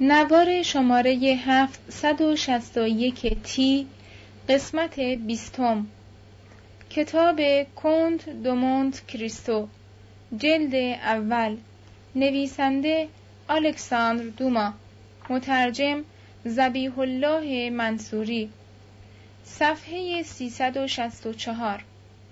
نوار شماره 761 تی، قسمت 20، کتاب کنت دو مونت کریستو، جلد اول، نویسنده الکساندر دوما، مترجم ذبیح الله منصوری، صفحه 364.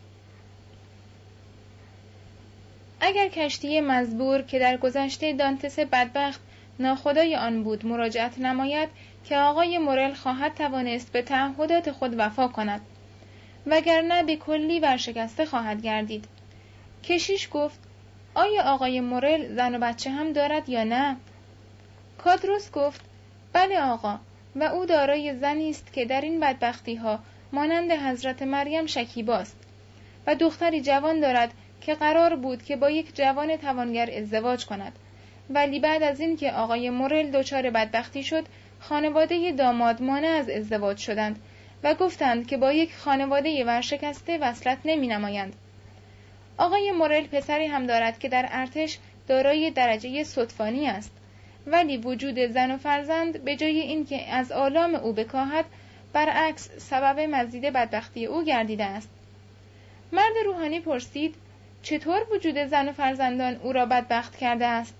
اگر کشتی مزبور که در گذشته دانتس بدبخت ناخدای آن بود مراجعت نماید که آقای مورل خواهد توانست به تعهدات خود وفا کند، وگرنه به کلی ورشکسته خواهد گردید. کشیش گفت: آیا آقای مورل زن و بچه هم دارد یا نه؟ کادروس گفت: بله آقا، و او دارای زنی است که در این بدبختی ها مانند حضرت مریم شکیباست، و دختری جوان دارد که قرار بود که با یک جوان توانگر ازدواج کند، ولی بعد از این که آقای مورل دچار بدبختی شد، خانواده داماد مانع از ازدواج شدند و گفتند که با یک خانواده ورشکسته وصلت نمی نمایند. آقای مورل پسری هم دارد که در ارتش دارای درجه صدفانی است، ولی وجود زن و فرزند به جای اینکه از آلام او بکاهد، برعکس سبب مزید بدبختی او گردیده است. مرد روحانی پرسید: چطور وجود زن و فرزندان او را بدبخت کرده است؟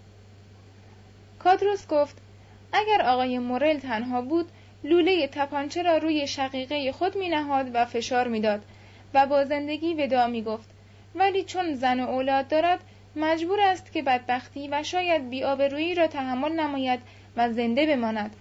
کادروس گفت: اگر آقای مورل تنها بود، لوله تپانچه را روی شقیقه خود می نهاد و فشار می داد و با زندگی وداع می گفت، ولی چون زن و اولاد دارد، مجبور است که بدبختی و شاید بی‌آبرویی را تحمل نماید و زنده بماند.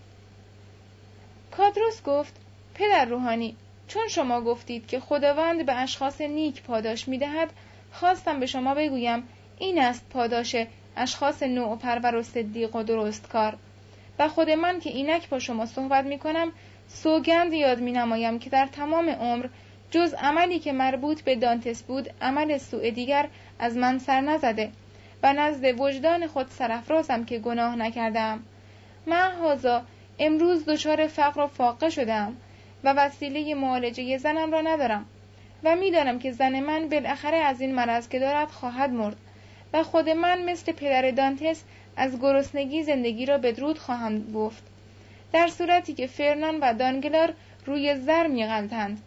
کادروس گفت: پدر روحانی، چون شما گفتید که خداوند به اشخاص نیک پاداش می دهد، خواستم به شما بگویم این است پاداش اشخاص نوع پرور و صدیق و درستکار. و خود من که اینک با شما صحبت می کنم، سوگند یاد می نمایم که در تمام عمر جز عملی که مربوط به دانتس بود، عمل سوء دیگر از من سر نزده و نزد وجدان خود سرافرازم که گناه نکردم. من هازا امروز دچار فقر و فاقه شدم و وسیله معالجه زنم را ندارم و میدانم که زن من بالاخره از این مرض که دارد خواهد مرد و خود من مثل پدر دانتس از گرسنگی زندگی را بدرود خواهم گفت، در صورتی که فرنان و دانگلار روی زر می‌غلطند.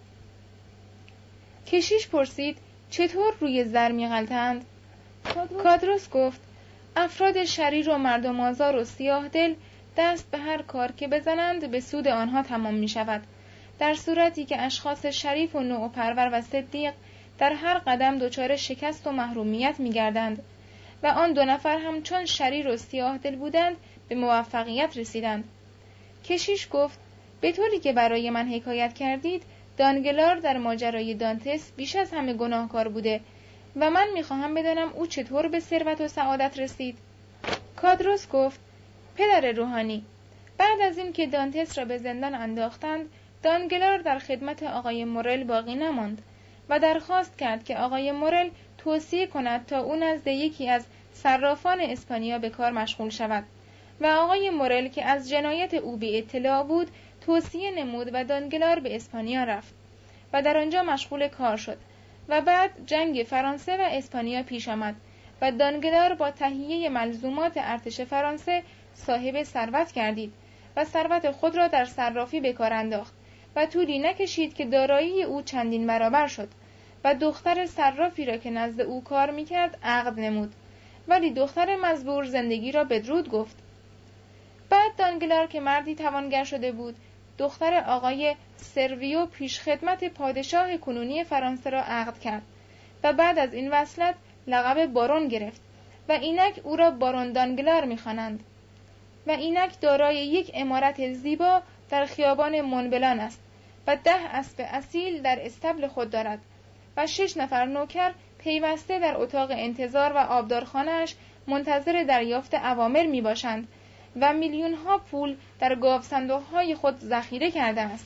کشیش پرسید: چطور روی زر می‌غلطند؟ کادروس گفت: افراد شریر و مردم آزار و سیاه دل دست به هر کار که بزنند به سود آنها تمام می شود، در صورتی که اشخاص شریف و نوع پرور و صدیق در هر قدم دچار شکست و محرومیت می گردند و آن دو نفر هم چون شریر و سیاه دل بودند به موفقیت رسیدند. کشیش گفت: به طوری که برای من حکایت کردید، دانگلار در ماجرای دانتس بیش از همه گناهکار بوده و من میخواهم بدانم او چطور به ثروت و سعادت رسید. کادروس گفت: پدر روحانی، بعد از این که دانتس را به زندان انداختند، دانگلار در خدمت آقای مورل باقی نماند و درخواست کرد که آقای مورل توصیه کند تا او نزد یکی از صرافان اسپانیا به کار مشغول شود و آقای مورل که از جنایت او بی اطلاع بود توصیه نمود و دانگلار به اسپانیا رفت و در آنجا مشغول کار شد و بعد جنگ فرانسه و اسپانیا پیش آمد و دانگلار با تهیه ملزومات ارتش فرانسه صاحب ثروت گردید و ثروت خود را در صرافی به کار انداخت و طولی نکشید که دارایی او چندین برابر شد و دختر صرافی را که نزد او کار میکرد عقد نمود، ولی دختر مزبور زندگی را بدرود گفت. بعد دانگلار که مردی توانگر شده بود، دختر آقای سرویو پیش خدمت پادشاه کنونی فرانسه را عقد کرد و بعد از این وصلت لقب بارون گرفت و اینک او را بارون دانگلار می‌خوانند و اینک دارای یک عمارت زیبا در خیابان مونبلان است و 10 اسب اصیل در استبل خود دارد و 6 نفر نوکر پیوسته در اتاق انتظار و آبدارخانه‌اش منتظر دریافت اوامر می باشند و میلیون‌ها پول در گاو صندوق‌های خود ذخیره کرده است.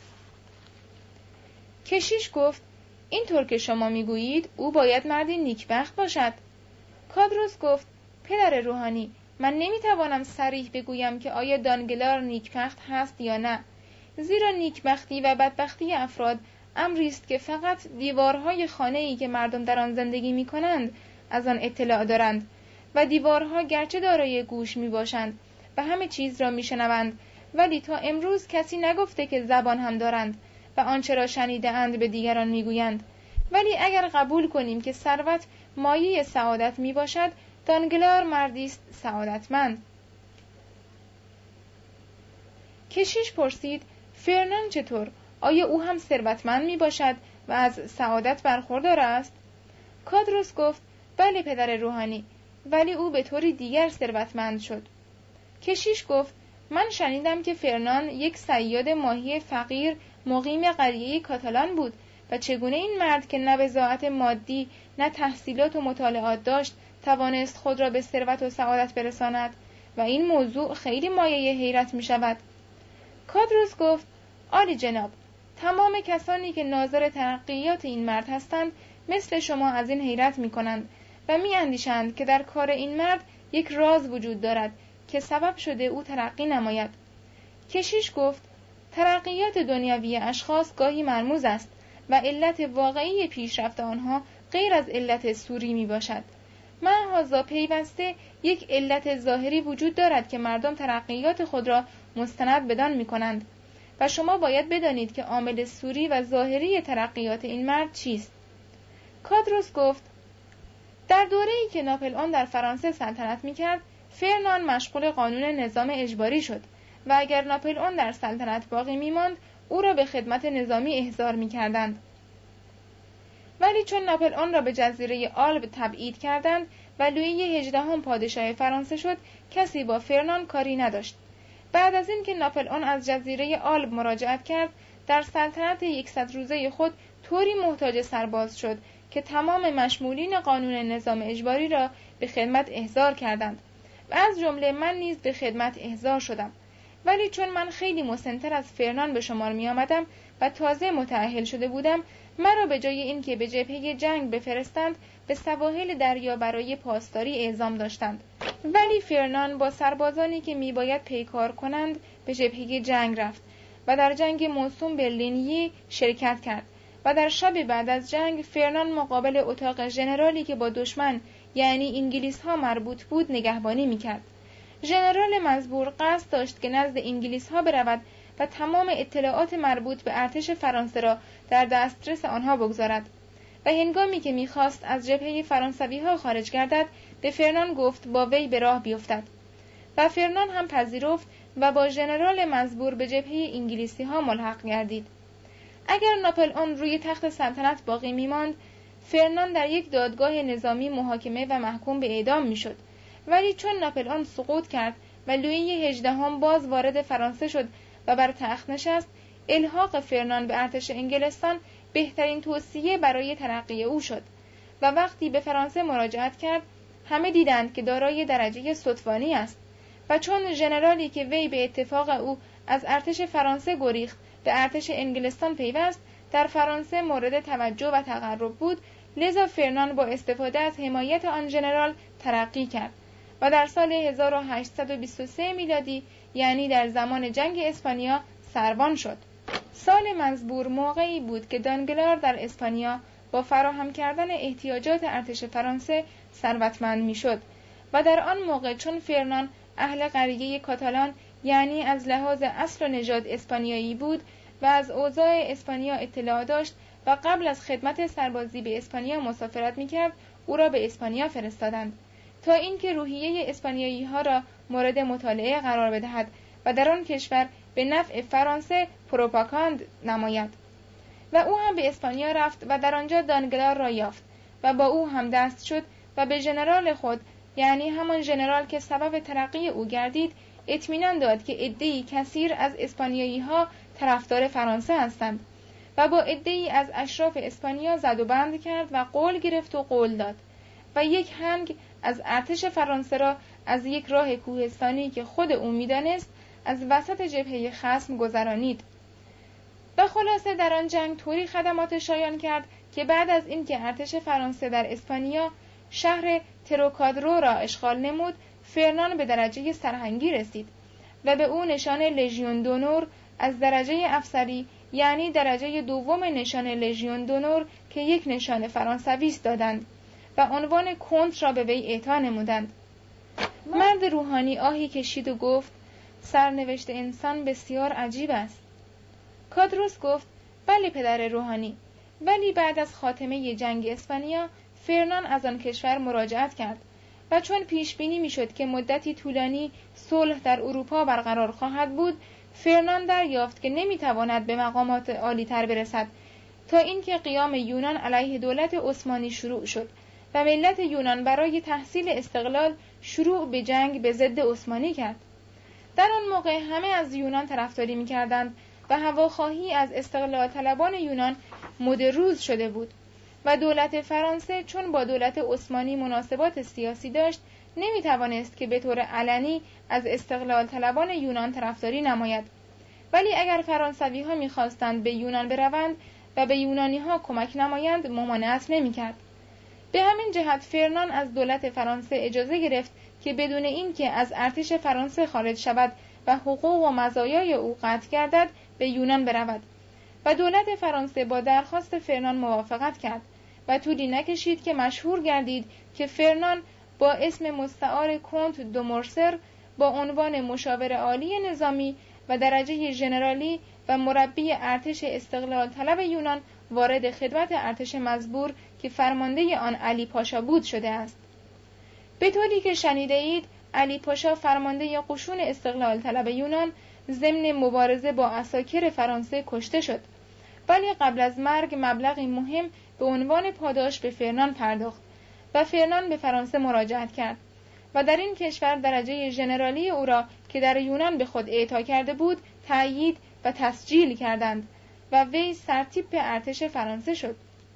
کشیش گفت: اینطور که شما میگویید او باید مردی نیکبخت باشد. کادروس گفت: پدر روحانی، من نمیتوانم صریح بگویم که آیا دانگلار نیکبخت هست یا نه، زیرا نیکبختی و بدبختی افراد امری است که فقط دیوارهای خانه‌ای که مردم در آن زندگی می‌کنند از آن اطلاع دارند و دیوارها گرچه دارای گوش می‌باشند و همه چیز را میشنوند، ولی تا امروز کسی نگفته که زبان هم دارند و آنچه را شنیده‌اند به دیگران میگویند. ولی اگر قبول کنیم که ثروت مایه سعادت میباشد، دانگلار مردی است سعادتمند. کشیش پرسید: فرنان چطور؟ آیا او هم ثروتمند میباشد و از سعادت برخوردار است؟ کادروس گفت: بله پدر روحانی، ولی او به طوری دیگر ثروتمند شد. کشیش گفت: من شنیدم که فرنان یک صیاد ماهی فقیر مقیم قریه کاتالان بود و چگونه این مرد که نه بضاعت مادی نه تحصیلات و مطالعات داشت توانست خود را به ثروت و سعادت برساند و این موضوع خیلی مایه حیرت می شود. کادروس گفت: عالی جناب، تمام کسانی که ناظر ترقیات این مرد هستند مثل شما از این حیرت می کنند و می اندیشند که در کار این مرد یک راز وجود دارد که سبب شده او ترقی نماید. کشیش گفت: ترقیات دنیوی اشخاص گاهی مرموز است و علت واقعی پیشرفت آنها غیر از علت سوری می باشد. معاذا پیوسته یک علت ظاهری وجود دارد که مردم ترقیات خود را مستند بدان می کنند و شما باید بدانید که عامل سوری و ظاهری ترقیات این مرد چیست. کادروس گفت: در دوره‌ای که ناپلئون در فرانسه سلطنت می‌کرد، فرنان مشغول قانون نظام اجباری شد و اگر ناپلئون در سلطنت باقی می‌ماند، او را به خدمت نظامی احضار می‌کردند. ولی چون ناپلئون را به جزیره آلب تبعید کردند و لویی 18 پادشاه فرانسه شد، کسی با فرنان کاری نداشت. بعد از اینکه ناپلئون از جزیره آلب مراجعت کرد، در سلطنت 100 روزه خود طوری محتاج سرباز شد که تمام مشمولین قانون نظام اجباری را به خدمت احضار کردند و از جمله من نیز به خدمت احضار شدم. ولی چون من خیلی مسن‌تر از فرنان به شمار می آمدم و تازه متأهل شده بودم، مرا به جای اینکه به جبهه جنگ بفرستند به سواحل دریا برای پاسداری اعزام داشتند. ولی فرنان با سربازانی که میباید پیکار کنند به جبهه جنگ رفت و در جنگ موسوم به لینیی شرکت کرد و در شب بعد از جنگ فرنان مقابل اتاق ژنرالی که با دشمن یعنی انگلیس ها مربوط بود نگهبانی میکرد. ژنرال مزبور قصد داشت که نزد انگلیس ها برود و تمام اطلاعات مربوط به ارتش فرانسه را در دسترس آنها بگذارد و هنگامی که میخواست از جبهه فرانسوی ها خارج گردد به فرنان گفت با وی به راه بیفتد و فرنان هم پذیرفت و با ژنرال مزبور به جبهه انگلیسی ها ملحق گردید. اگر ناپلئون روی تخت سلطنت باقی میماند، فرنان در یک دادگاه نظامی محاکمه و محکوم به اعدام میشد. ولی چون ناپلئون سقوط کرد و لویی 18 باز وارد فرانسه شد و بر تخت نشست، الحاق فرنان به ارتش انگلستان بهترین توصیه برای ترقی او شد و وقتی به فرانسه مراجعت کرد همه دیدند که دارای درجه ستوانی است و چون ژنرالی که وی به اتفاق او از ارتش فرانسه گریخت به ارتش انگلستان پیوست در فرانسه مورد توجه و تقرب بود، لذا فرنان با استفاده از حمایت آن ژنرال ترقی کرد و در سال 1823 میلادی یعنی در زمان جنگ اسپانیا سروان شد. سال مزبور موقعی بود که دانگلار در اسپانیا با فراهم کردن احتیاجات ارتش فرانسه ثروتمند میشد و در آن موقع چون فرنان اهل قریه کاتالان یعنی از لحاظ اصل و نژاد اسپانیایی بود و از اوضاع اسپانیا اطلاع داشت و قبل از خدمت سربازی به اسپانیا مسافرت میکرد، او را به اسپانیا فرستادند تا اینکه روحیه اسپانیایی ها را مورد مطالعه قرار بدهد و در آن کشور به نفع فرانسه پروپاگاند نماید. و او هم به اسپانیا رفت و در آنجا دانگلار را یافت و با او هم دست شد و به ژنرال خود یعنی همان ژنرال که سبب ترقی او گردید اطمینان داد که عده‌ای کثیر از اسپانیایی ها طرفدار فرانسه هستند و با عده‌ای از اشراف اسپانیا زد و بند کرد و قول گرفت و قول داد و یک هنگ از ارتش فرانسه را از یک راه کوهستانی که خود او می‌دانست از وسط جبهه خصم گذرانید و خلاصه در آن جنگ طوری خدمات شایان کرد که بعد از اینکه ارتش فرانسه در اسپانیا شهر تروکادرو را اشغال نمود، فرنان به درجه سرهنگی رسید و به او نشان لژیون دونور از درجه افسری یعنی درجه دوم نشان لژیون دونور که یک نشان فرانسوی است دادند و عنوان کنت را به وی اعطا نمودند. مرد روحانی آهی کشید و گفت سرنوشت انسان بسیار عجیب است. کادروس گفت بله پدر روحانی، ولی بعد از خاتمه جنگ اسپانیا فرنان از آن کشور مراجعت کرد و چون پیش بینی میشد که مدتی طولانی صلح در اروپا برقرار خواهد بود، فرنان دریافت که نمیتواند به مقامات عالی‌تر برسد تا اینکه قیام یونان علیه دولت عثمانی شروع شد و ملت یونان برای تحصیل استقلال شروع به جنگ به ضد عثمانی کرد. در آن موقع همه از یونان طرفداری می‌کردند و هواخواهی از استقلال طلبان یونان مد روز شده بود و دولت فرانسه چون با دولت عثمانی مناسبات سیاسی داشت نمی‌توانست که به طور علنی از استقلال طلبان یونان طرفداری نماید. ولی اگر فرانسوی‌ها می‌خواستند به یونان بروند و به یونانی‌ها کمک نمایند ممانعت نمی‌کرد. به همین جهت فرنان از دولت فرانسه اجازه گرفت که بدون اینکه از ارتش فرانسه خارج شود و حقوق و مزایای او قطع گردد به یونان برود و دولت فرانسه با درخواست فرنان موافقت کرد و طولی نکشید که مشهور گردید که فرنان با اسم مستعار کنت دو مورسر با عنوان مشاور عالی نظامی و درجه ژنرالی و مربی ارتش استقلال طلب یونان وارد خدمت ارتش مزبور که فرمانده آن علی پاشا بود شده است. به طوری که شنیده اید علی پاشا فرمانده قشون استقلال طلب یونان ضمن مبارزه با عساکر فرانسه کشته شد، ولی قبل از مرگ مبلغی مهم به عنوان پاداش به فرنان پرداخت و فرنان به فرانسه مراجعت کرد و در این کشور درجه ژنرالی او را که در یونان به خود اعطا کرده بود تأیید و تسجیل کردند و وی سرتیپ ارتش فرانسه شد.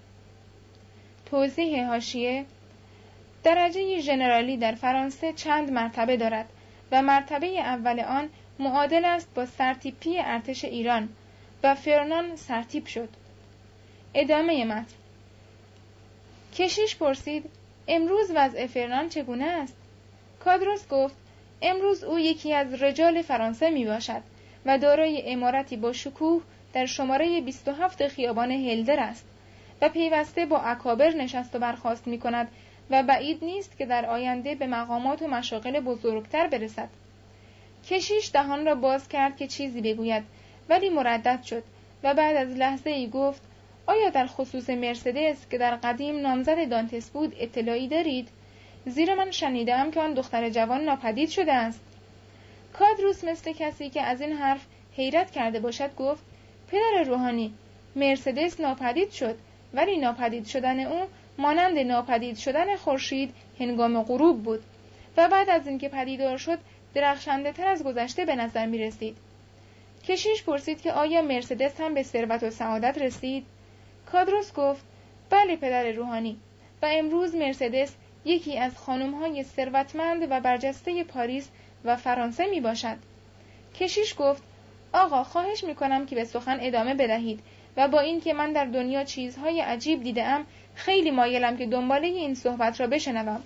توضیح حاشیه: درجه ژنرالی در فرانسه چند مرتبه دارد و مرتبه اول آن معادل است با سرتیپی ارتش ایران و فرنان سرتیپ شد. ادامه متن. کشیش پرسید امروز وضع فرنان چگونه است؟ کادروس گفت امروز او یکی از رجال فرانسه می باشد و دارای عمارتی با شکوه در شماره 27 خیابان هلدر است و پیوسته با اکابر نشست و برخاست می کند و بعید نیست که در آینده به مقامات و مشاغل بزرگتر برسد. کشیش دهان را باز کرد که چیزی بگوید ولی مردد شد و بعد از لحظه ای گفت آیا در خصوص مرسدس که در قدیم نامزد دانتس بود اطلاعی دارید؟ زیرا من شنیدم که آن دختر جوان ناپدید شده است. کادروس مثل کسی که از این حرف حیرت کرده باشد گفت پدر روحانی، مرسدس ناپدید شد، ولی ناپدید شدن او مانند ناپدید شدن خورشید هنگام غروب بود و بعد از اینکه پدیدار شد درخشنده تر از گذشته به نظر می رسید. کشیش پرسید که آیا مرسدس هم به ثروت و سعادت رسید؟ کادروس گفت بله پدر روحانی، و امروز مرسدس یکی از خانم‌های ثروتمند و برجسته پاریس و فرانسه می باشد. کشیش گفت آقا خواهش می کنم که به سخن ادامه بدهید و با این که من در دنیا چیزهای عجیب دیدم خیلی مایلم که دنباله این صحبت را بشنوم.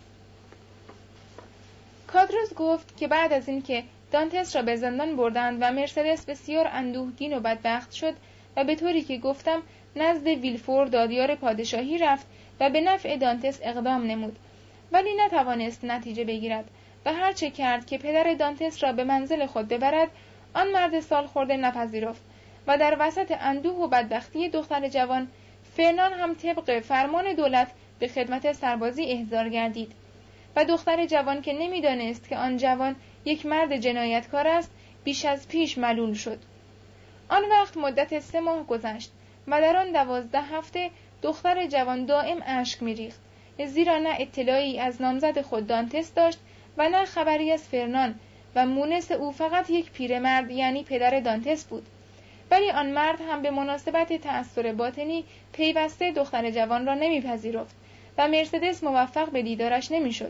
کادروس گفت که بعد از اینکه دانتس را به زندان بردند و مرسدس بسیار اندوهگین و بدبخت شد و به طوری که گفتم نزد ویلفور دادیار پادشاهی رفت و به نفع دانتس اقدام نمود، ولی نتوانست نتیجه بگیرد و هر چه کرد که پدر دانتس را به منزل خود ببرد آن مرد سالخورده نپذیرفت و در وسط اندوه و بدبختی دختر جوان فرنان هم طبق فرمان دولت به خدمت سربازی احضار گردید و دختر جوان که نمیدانست که آن جوان یک مرد جنایتکار است بیش از پیش ملول شد. آن وقت مدت 3 ماه گذشت و در آن 12 هفته دختر جوان دائم اشک می‌ریخت، زیرا نه اطلاعی از نامزد خود دانتس داشت و نه خبری از فرنان و مونس او فقط یک پیرمرد یعنی پدر دانتس بود. ولی آن مرد هم به مناسبت تأثیر باطنی پیوسته دختر جوان را نمیپذیرفت و مرسدس موفق به دیدارش نمیشد.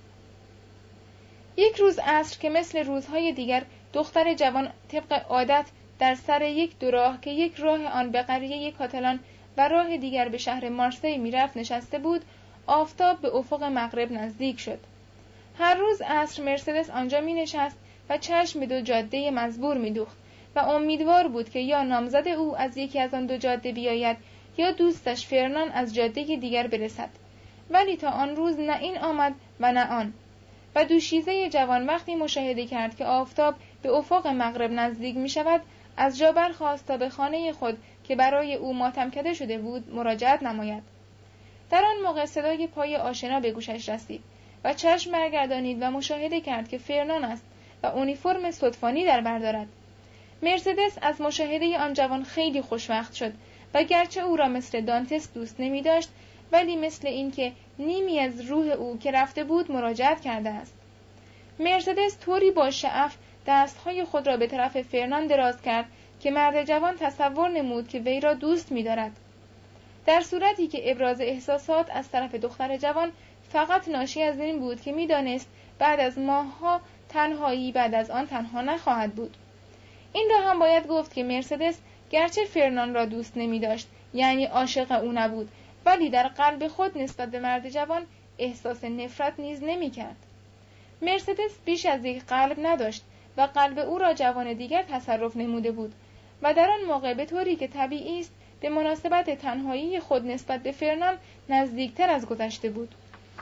یک روز عصر که مثل روزهای دیگر دختر جوان طبق عادت در سر یک دو راه که یک راه آن به قریه کاتالان و راه دیگر به شهر مارسی میرفت نشسته بود، آفتاب به افق مغرب نزدیک شد. هر روز عصر مرسدس آنجا می نشست و چشم به 2 جاده مزبور می دوخت و امیدوار بود که یا نامزد او از یکی از آن 2 جاده بیاید یا دوستش فرنان از جاده دیگر برسد. ولی تا آن روز نه این آمد و نه آن و دوشیزه جوان وقتی مشاهده کرد که آفتاب به افق مغرب نزدیک می شود، از جا برخاست تا به خانه خود که برای او ماتم کده شده بود مراجعت نماید. در آن موقع صدای پای آشنا به گوشش رسید و چشم برگردانید و مشاهده کرد که فرنان است و اونیفرم صدفانی در بر دارد. مرسدس از مشاهده آن جوان خیلی خوشوقت شد و گرچه او را مثل دانتس دوست نمی داشت، ولی مثل این که نیمی از روح او که رفته بود مراجعت کرده است. مرسدس طوری با شعف دستهای خود را به طرف فرنان دراز کرد که مرد جوان تصور نمود که وی را دوست می دارد. در صورتی که ابراز احساسات از طرف دختر جوان فقط ناشی از این بود که می دانست بعد از ماه‌ها تنهایی بعد از آن تنها نخواهد بود. این را هم باید گفت که مرسدس گرچه فرنان را دوست نمی داشت، یعنی عاشق او نبود، ولی در قلب خود نسبت به مرد جوان احساس نفرت نیز نمی کرد. مرسدس بیش از یک قلب نداشت و قلب او را جوان دیگر تصرف نموده بود و در آن موقع به طوری که طبیعی است به مناسبت تنهایی خود نسبت به فرنان نزدیکتر از گذشته بود.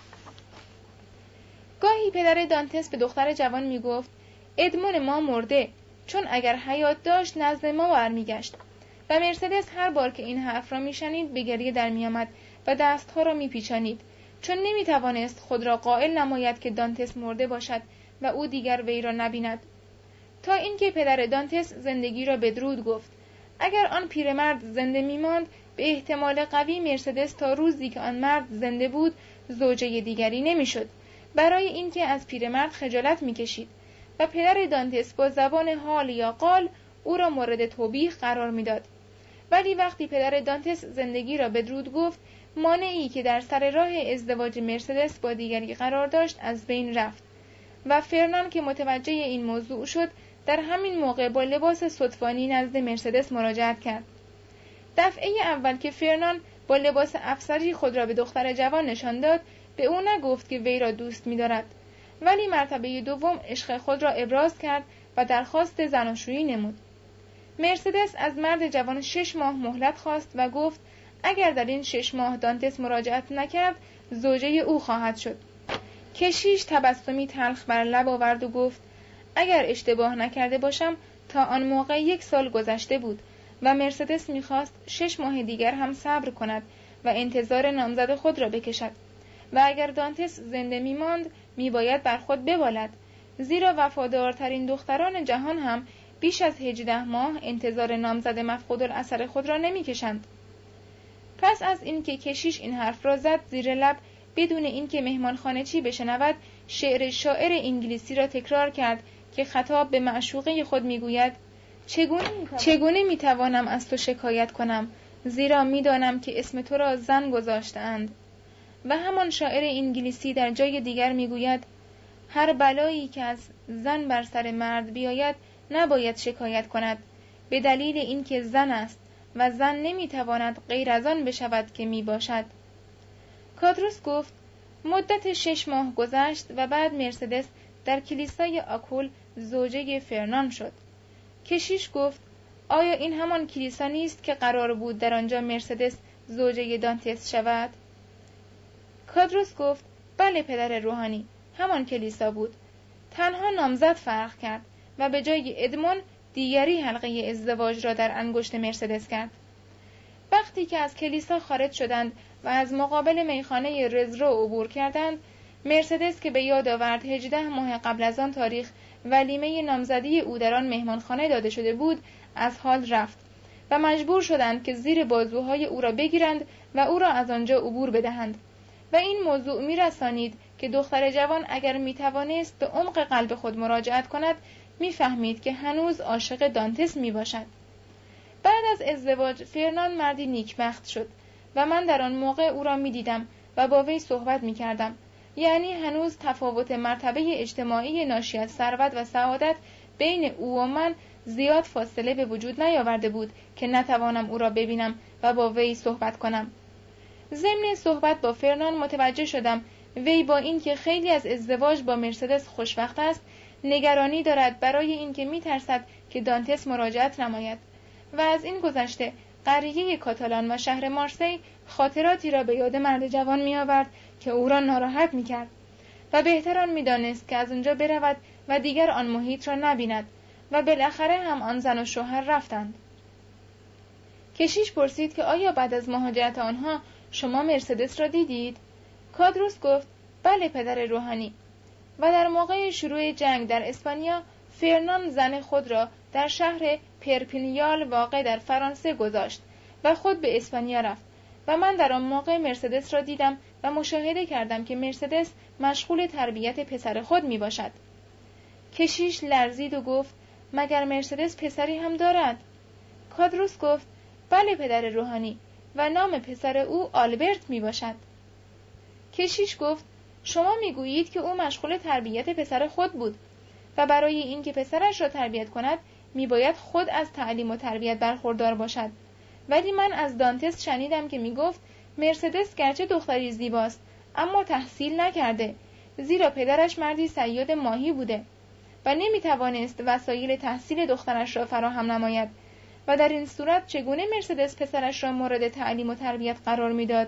گاهی پدر دانتس به دختر جوان می گفت ادمون ما مرده، چون اگر حیات داشت نزد ما برمیگشت. و مرسدس هر بار که این حرف را میشنید به گریه در میآمد و دستها را میپیچانید، چون نمیتوانست خود را قائل نماید که دانتس مرده باشد و او دیگر وی را نبیند. تا اینکه پدر دانتس زندگی را بدرود گفت. اگر آن پیرمرد زنده میماند، به احتمال قوی مرسدس تا روزی که آن مرد زنده بود زوجه دیگری نمیشد، برای اینکه از پیرمرد خجالت میکشید و پدر دانتس با زبان حال یا قال او را مورد توبیخ قرار میداد. ولی وقتی پدر دانتس زندگی را بدرود گفت، مانعی که در سر راه ازدواج مرسدس با دیگری قرار داشت از بین رفت و فرنان که متوجه این موضوع شد در همین موقع با لباس صدفانی نزد مرسدس مراجعت کرد. دفعه اول که فرنان با لباس افسری خود را به دختر جوان نشان داد، به او نگفت که وی را دوست می‌دارد، ولی مرتبه دوم عشق خود را ابراز کرد و درخواست زناشویی نمود. مرسدس از مرد جوان 6 ماه مهلت خواست و گفت اگر در این 6 ماه دانتس مراجعت نکرد زوجه او خواهد شد. کشیش تبسمی تلخ بر لب آورد و گفت اگر اشتباه نکرده باشم تا آن موقع 1 سال گذشته بود و مرسدس میخواست 6 ماه دیگر هم صبر کند و انتظار نامزد خود را بکشد و اگر دانتس زنده میماند میباید بر خود ببالد، زیرا وفادارترین دختران جهان هم بیش از 18 ماه انتظار نامزد مفقود الاثر خود را نمیکشند. پس از اینکه کشیش این حرف را زد زیر لب بدون اینکه مهمانخانه چی بشنود، شعر شاعر انگلیسی را تکرار کرد که خطاب به معشوقه خود میگوید چگونه میتوانم از تو شکایت کنم، زیرا میدانم که اسم تو را زن گذاشته‌اند. و همان شاعر انگلیسی در جای دیگر میگوید هر بلایی که از زن بر سر مرد بیاید نباید شکایت کند، به دلیل اینکه زن است و زن نمیتواند غیر از آن بشود که میباشد. کادروس گفت مدت 6 ماه گذشت و بعد مرسدس در کلیسای آکول زوجه فرنان شد. کشیش گفت آیا این همان کلیسا نیست که قرار بود در آنجا مرسدس زوجه دانتس شود؟ کادروس گفت بله پدر روحانی، همان کلیسا بود. تنها نامزد فرق کرد و به جای ادمون دیگری حلقه ازدواج را در انگشت مرسدس کرد. وقتی که از کلیسا خارج شدند و از مقابل میخانه رزرو عبور کردند، مرسدس که به یاد آورد 18 ماه قبل از آن تاریخ ولیمه نامزدی او در آن مهمانخانه داده شده بود، از حال رفت و مجبور شدند که زیر بازوهای او را بگیرند و او را از آنجا عبور بدهند. و این موضوع میرسانید که دختر جوان اگر میتوانست به عمق قلب خود مراجعت کند، میفهمید که هنوز عاشق دانتس میباشد. بعد از ازدواج فرنان مردی نیکبخت شد و من در آن موقع او را میدیدم و با وی صحبت میکردم. یعنی هنوز تفاوت مرتبه اجتماعی ناشی از ثروت و سعادت بین او و من زیاد فاصله به وجود نیاورده بود که نتوانم او را ببینم و با وی صحبت کنم. ضمن صحبت با فرنان متوجه شدم وی با اینکه خیلی از ازدواج با مرسدس خوشوقت است، نگرانی دارد برای اینکه میترسد که دانتس مراجعت نماید و از این گذشته قریه کاتالان و شهر مارسی خاطراتی را به یاد مرد جوان می‌آورد که او را ناراحت می‌کرد و بهتر آن می‌دانست که از آنجا برود و دیگر آن محیط را نبیند و بالاخره هم آن زن و شوهر رفتند. کشیش پرسید که آیا بعد از مهاجرت آنها شما مرسدس را دیدید؟ کادروس گفت بله پدر روحانی. و در موقع شروع جنگ در اسپانیا فرنان زن خود را در شهر پرپینیال واقع در فرانسه گذاشت و خود به اسپانیا رفت و من در آن موقع مرسدس را دیدم و مشاهده کردم که مرسدس مشغول تربیت پسر خود می باشد. کشیش لرزید و گفت مگر مرسدس پسری هم دارد؟ کادروس گفت بله پدر روحانی و نام پسر او آلبرت می باشد. کشیش گفت شما می گویید که او مشغول تربیت پسر خود بود و برای اینکه پسرش را تربیت کند می باید خود از تعلیم و تربیت برخوردار باشد. ولی من از دانتس شنیدم که می گفت مرسدس گرچه دختری زیباست اما تحصیل نکرده، زیرا پدرش مردی صیاد ماهی بوده و نمی توانست وسایل تحصیل دخترش را فراهم نماید و در این صورت چگونه مرسدس پسرش را مورد تعلیم و تربیت قرار میداد؟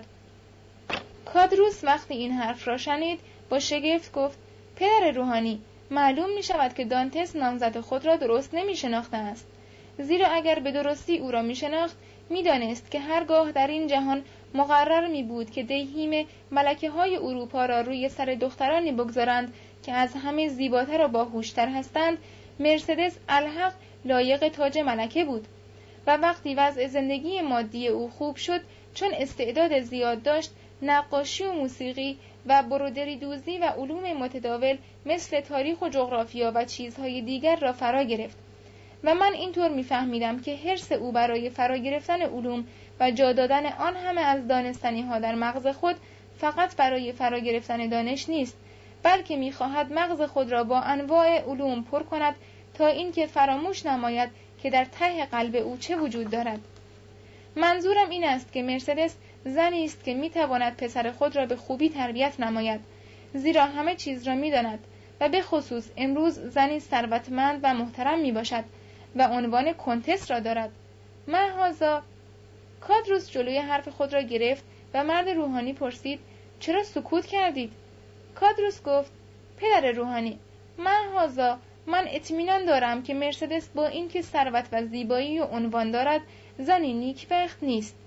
کادروس وقتی این حرف را شنید با شگفت گفت پدر روحانی، معلوم می شود که دانتس نامزد خود را درست نمی شناخته است، زیرا اگر به درستی او را می شناخت می دانست که هرگاه در این جهان مقرر می بود که دیهیم ملکه های اروپا را روی سر دخترانی بگذارند که از همه زیباتر و باهوشتر هستند، مرسدس الحق لایق تاج ملکه بود. و وقتی وضع زندگی مادی او خوب شد، چون استعداد زیاد داشت، نقاشی و موسیقی و برودری دوزی و علوم متداول مثل تاریخ و جغرافیا و چیزهای دیگر را فرا گرفت. و من اینطور می‌فهمیدم که حرص او برای فرا گرفتن علوم و جا دادن آن همه از دانستنی‌ها در مغز خود فقط برای فرا گرفتن دانش نیست، بلکه می‌خواهد مغز خود را با انواع علوم پر کند تا اینکه فراموش نماید که در ته قلب او چه وجود دارد. منظورم این است که مرسدس زنی است که می‌تواند پسر خود را به خوبی تربیت نماید، زیرا همه چیز را می‌داند و به خصوص امروز زنی ثروتمند و محترم میباشد و عنوان کنتس را دارد. محاذا. کادروس جلوی حرف خود را گرفت و مرد روحانی پرسید چرا سکوت کردید؟ کادروس گفت پدر روحانی، محاذا، من اطمینان دارم که مرسدس با اینکه ثروت و زیبایی و عنوان دارد زنی نیکبخت نیست.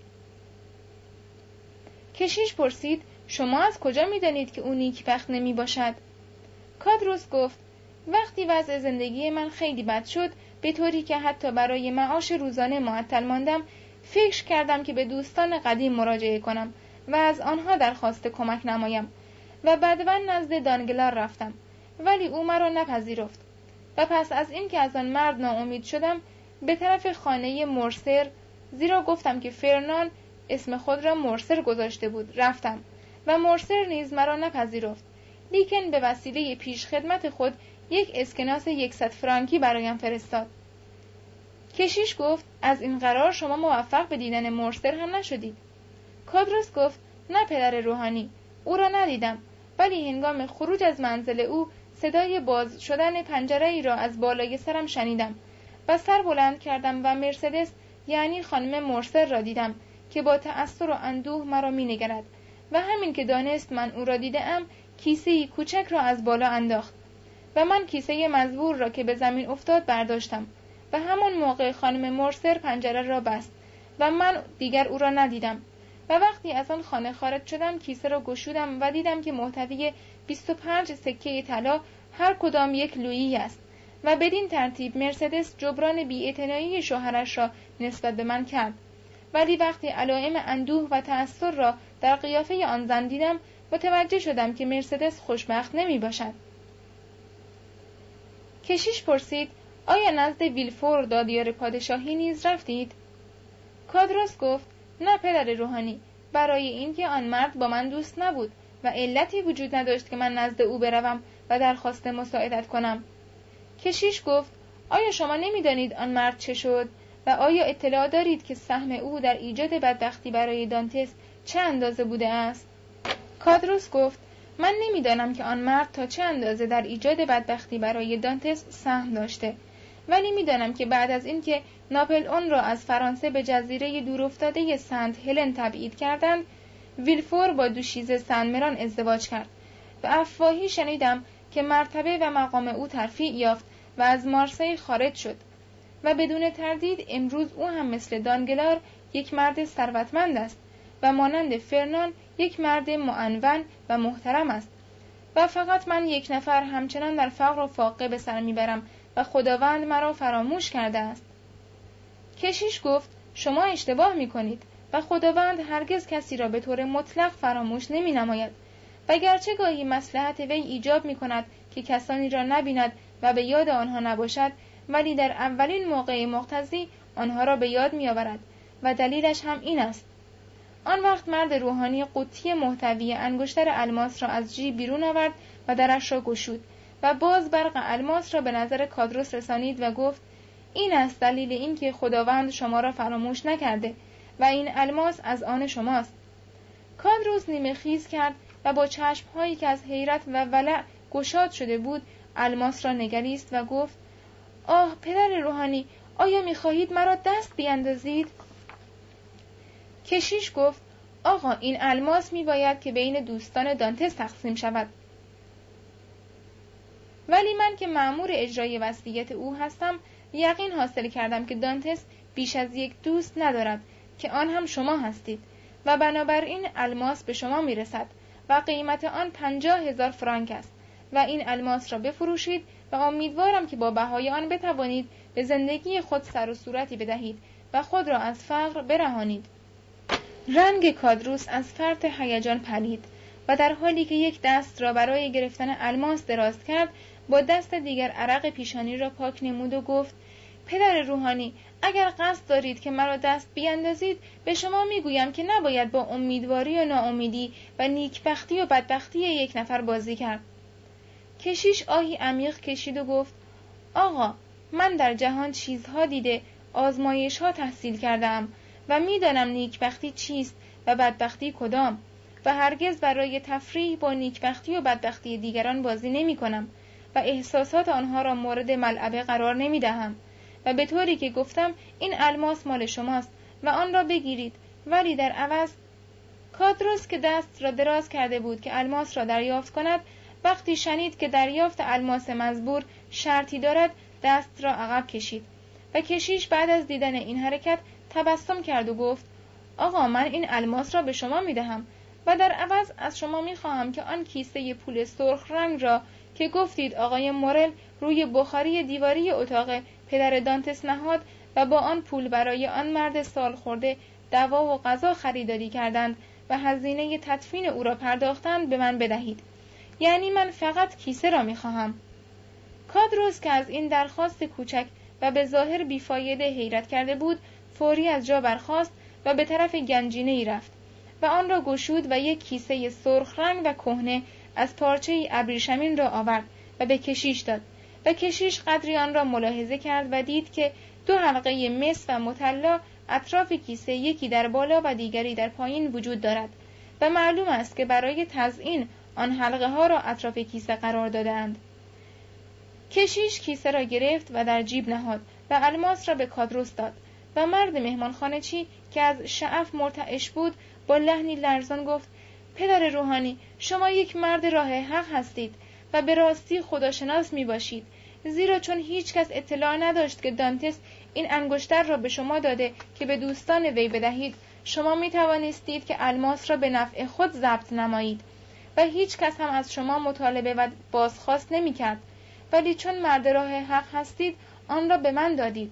کشیش پرسید شما از کجا می‌دانید که او نیکبخت نمی باشد؟ کادروس گفت وقتی وضع زندگی من خیلی بد شد، به طوری که حتی برای معاش روزانه معطل ماندم، فکر کردم که به دوستان قدیم مراجعه کنم و از آنها درخواست کمک نمایم و بعداً نزد دانگلار رفتم، ولی او مرا نپذیرفت و پس از این که از آن مرد ناامید شدم به طرف خانه مرسر، زیرا گفتم که فرنان اسم خود را مرسر گذاشته بود، رفتم و مرسر نیز مرا نپذیرفت، لیکن به وسیله پیش خدمت خود یک اسکناس 100 فرانکی برایم فرستاد. کشیش گفت از این قرار شما موفق به دیدن مرسر هم نشدید؟ کادروس گفت نه پدر روحانی، او را ندیدم، ولی هنگام خروج از منزل او صدای باز شدن پنجره ای را از بالای سرم شنیدم و سر بلند کردم و مرسدس یعنی خانم مرسر را دیدم که با تأثر و اندوه مرا می نگرد و همین که دانست من او را دیدم کیسه‌ای کوچک را از بالا انداخت و من کیسه مزبور را که به زمین افتاد برداشتم و همان موقع خانم مرسر پنجره را بست و من دیگر او را ندیدم و وقتی از آن خانه خارج شدم کیسه را گشودم و دیدم که محتوی 25 سکه طلا هر کدام 1 لویی است و بدین ترتیب مرسدس جبران بی‌اعتنایی شوهرش را نسبت به من کرد. ولی وقتی علائم اندوه و تأثر را در قیافه آن زن دیدم متوجه شدم که مرسدس خوشبخت نمی باشد. کشیش پرسید آیا نزد ویلفور دادیار پادشاهی نیز رفتید؟ کادروس گفت نه پدر روحانی، برای اینکه آن مرد با من دوست نبود و علتی وجود نداشت که من نزد او بروم و درخواست مساعدت کنم. کشیش گفت آیا شما نمیدانید آن مرد چه شد و آیا اطلاع دارید که سهم او در ایجاد بدبختی برای دانتس چه اندازه بوده است؟ کادروس گفت من نمیدانم که آن مرد تا چه اندازه در ایجاد بدبختی برای دانتس سهم داشته، ولی میدانم که بعد از اینکه ناپلئون را از فرانسه به جزیره دورافتاده سنت هلن تبعید کردند، ویلفور با دوشیزه سن مران ازدواج کرد و افواهی شنیدم که مرتبه و مقام او ترفیع یافت و از مارسی خارج شد و بدون تردید امروز او هم مثل دانگلار یک مرد ثروتمند است و مانند فرنان یک مرد معنون و محترم است و فقط من یک نفر همچنان در فقر و فاقه به سر میبرم و خداوند مرا فراموش کرده است. کشیش گفت شما اشتباه میکنید و خداوند هرگز کسی را به طور مطلق فراموش نمی نماید و گرچه گاهی مصلحت وی ایجاب می کند که کسانی را نبیند و به یاد آنها نباشد، ولی در اولین موقع مقتضی آنها را به یاد می آورد و دلیلش هم این است. آن وقت مرد روحانی قوطی محتوی انگشتر الماس را از جیب بیرون آورد و درش را گشود و باز برق الماس را به نظر کادروس رسانید و گفت این است دلیل اینکه خداوند شما را فراموش نکرده و این الماس از آن شماست. کادروس نیمه خیز کرد و با چشمهایی که از حیرت و ولع گشاد شده بود الماس را نگریست و گفت آه پدر روحانی، آیا می‌خواهید مرا دست بیندازید؟ کشیش گفت آقا این الماس می‌باید که بین دوستان دانتس تقسیم شود، ولی من که مأمور اجرای وصیت او هستم یقین حاصل کردم که دانتس بیش از یک دوست ندارد که آن هم شما هستید و بنابراین الماس به شما میرسد و قیمت آن 50,000 فرانک است و این الماس را بفروشید و امیدوارم که با بهای آن بتوانید به زندگی خود سر و صورتی بدهید و خود را از فقر برهانید. رنگ کادروس از فرط هیجان پرید و در حالی که یک دست را برای گرفتن الماس دراز کرد با دست دیگر عرق پیشانی را پاک نمود و گفت پدر روحانی، اگر قصد دارید که مرا دست بیندازید به شما میگویم که نباید با امیدواری و ناامیدی و نیکبختی و بدبختی یک نفر بازی کرد. کشیش آهی عمیق کشید و گفت آقا من در جهان چیزها دیده، آزمایش‌ها تحصیل کردم و میدانم نیکبختی چیست و بدبختی کدام و هرگز برای تفریح با نیکبختی و بدبختی دیگران بازی نمی کنم و احساسات آنها را مورد ملعبه قرار نمی دهم و به طوری که گفتم این الماس مال شماست و آن را بگیرید، ولی در عوض. کادروس که دست را دراز کرده بود که الماس را دریافت کند، وقتی شنید که دریافت الماس مزبور شرطی دارد دست را عقب کشید و کشیش بعد از دیدن این حرکت تبسم کرد و گفت آقا من این الماس را به شما می دهم و در عوض از شما می خواهم که آن کیسه پول سرخ رنگ را که گفتید آقای مورل روی بخاری دیواری اتاق پدر دانتس نهاد و با آن پول برای آن مرد سال خورده دوا و غذا خریداری کردند و هزینه تدفین او را پرداختند به من بدهید. یعنی من فقط کیسه را می خواهم. کادروس که از این درخواست کوچک و به ظاهر بیفایده حیرت کرده بود فوری از جا برخاست و به طرف گنجینه ای رفت و آن را گشود و یک کیسه سرخ رنگ و کهنه از پارچه ابریشمین را آورد و به کشیش داد و کشیش قدری آن را ملاحظه کرد و دید که 2 حلقه مس و مطلا اطراف کیسه یکی در بالا و دیگری در پایین وجود دارد و معلوم است که برای تزیین آن حلقه ها را اطراف کیسه قرار دادند. کشیش کیسه را گرفت و در جیب نهاد و الماس را به کادروس داد و مرد مهمانخانه چی که از شعف مرتعش بود با لحنی لرزان گفت پدر روحانی، شما یک مرد راه حق هستید و به راستی خداشناس می باشید، زیرا چون هیچ کس اطلاع نداشت که دانتس این انگشتر را به شما داده که به دوستان وی بدهید، شما می توانستید که الماس را به نفع خود ضبط نمایید و هیچ کس هم از شما مطالبه و بازخواست نمی کرد، ولی چون مرد راه حق هستید آن را به من دادید.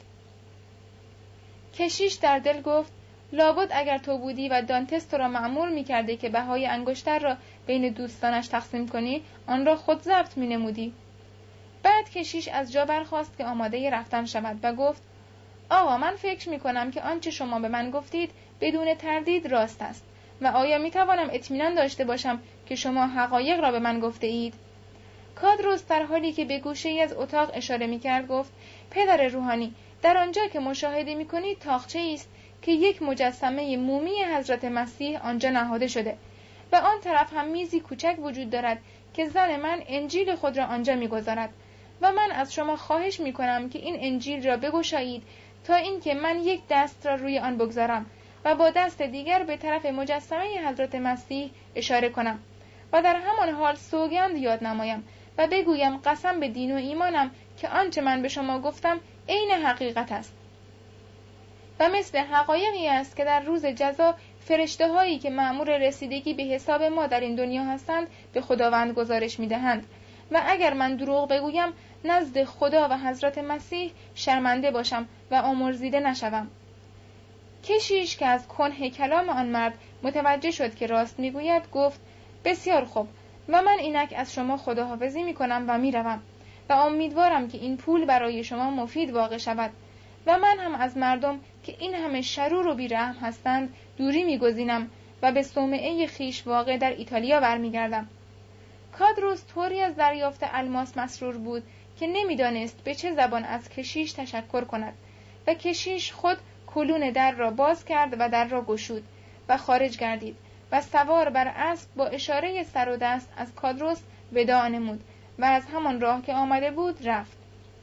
کشیش در دل گفت لابد اگر تو بودی و دانتس تو را مأمور می کرده که بهای انگشتر را بین دوستانش تقسیم کنی، آن را خود ضبط می نمودی. بعد کشیش از جا برخاست که آماده رفتن شود و گفت آقا من فکر می کنم که آنچه شما به من گفتید بدون تردید راست است و آیا می توانم اطمینان داشته باشم که شما حقایق را به من گفته اید؟ کادروس در حالی که به گوشه‌ای از اتاق اشاره می کرد گفت پدر روحانی، در آنجا که مشاهده می کنید تاقچه‌ای است که یک مجسمه مومی حضرت مسیح آنجا نهاده شده و آن طرف هم میزی کوچک وجود دارد که زن من انجیل خود را آنجا می‌گذارد و من از شما خواهش می‌کنم که این انجیل را بگشایید تا اینکه من یک دست را روی آن بگذارم و با دست دیگر به طرف مجسمه حضرت مسیح اشاره کنم و در همان حال سوگند یاد نمایم و بگویم قسم به دین و ایمانم که آنچه من به شما گفتم عین حقیقت است و مثل حقایقی است که در روز جزا فرشته هایی که مأمور رسیدگی به حساب ما در این دنیا هستند به خداوند گزارش می‌دهند و اگر من دروغ بگویم نزد خدا و حضرت مسیح شرمنده باشم و آمرزیده نشوم. کشیش که از کنه کلام آن مرد متوجه شد که راست میگوید گفت بسیار خوب و من اینک از شما خداحافظی میکنم و میروم و امیدوارم که این پول برای شما مفید واقع شود و من هم از مردم که این همه شرور و بیرحم هستند دوری میگزینم و به صومعه خیش واقع در ایتالیا برمیگردم. کادروس طوری از دریافت الماس مسرور بود که نمیدانست به چه زبان از کشیش تشکر کند و کشیش خود کلون در را باز کرد و در را گشود و خارج گردید و سوار بر اسب با اشاره سر و دست از کادروس وداع نمود و از همان راه که آمده بود رفت.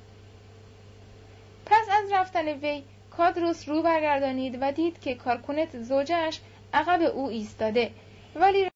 پس از رفتن وی کادروس رو برگردانید و دید که کارکنت زوجه‌اش عقب او ایستاده ولی